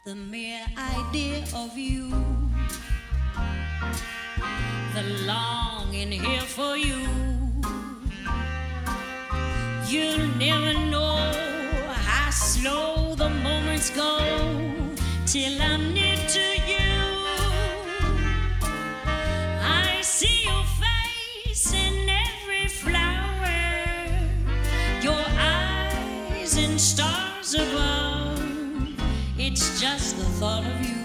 The mere idea of you, the longing here for you. You'll never know how slow the moments go till I'm near to you. I see your face in every flower, your eyes in stars above. It's just the thought of you